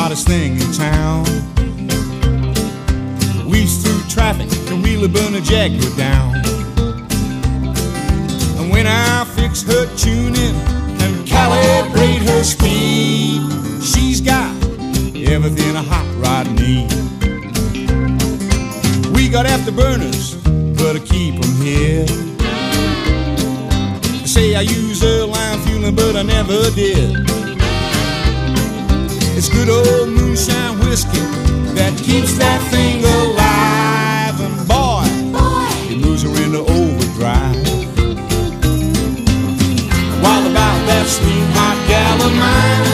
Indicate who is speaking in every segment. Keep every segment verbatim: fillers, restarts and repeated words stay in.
Speaker 1: hottest thing in town. Weaves through traffic can really burn a Jaguar down. And when I fix her tuning and calibrate her speed, she's got everything a hot rod needs. We got afterburners, but I keep them here. They say I use her line fueling, but I never did. It's good old moonshine whiskey that keeps that thing alive. And boy, boy, it moves her into overdrive. While about that sweet hot gal of mine,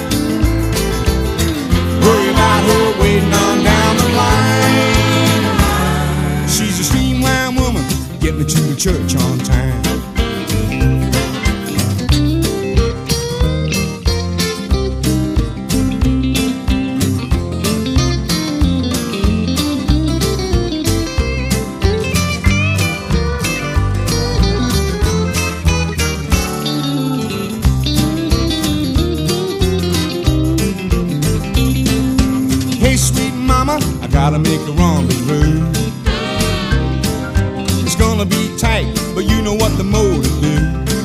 Speaker 1: worry about her waiting on down the line. She's a streamline woman, get me to the church on time. Gotta make a rendezvous. It's gonna be tight, but you know what the motor do.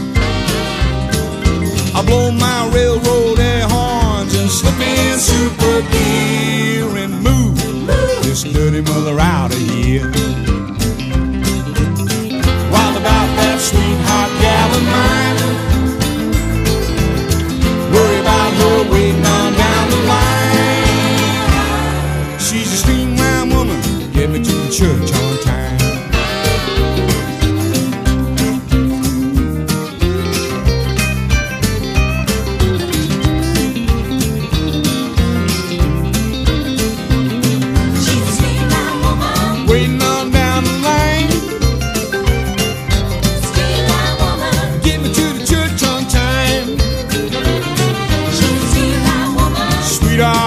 Speaker 1: I blow my railroad air horns and slip in super gear and move, move this dirty mother out of here. While about that sweet hot gal of mine, worry about her waiting on down the line. She's a streamline woman, get me to the church on time.
Speaker 2: She's a streamline woman,
Speaker 1: Waiting on down the line.
Speaker 2: streamline woman,
Speaker 1: Get me to the church on time.
Speaker 2: she's a streamline woman,
Speaker 1: Sweetheart,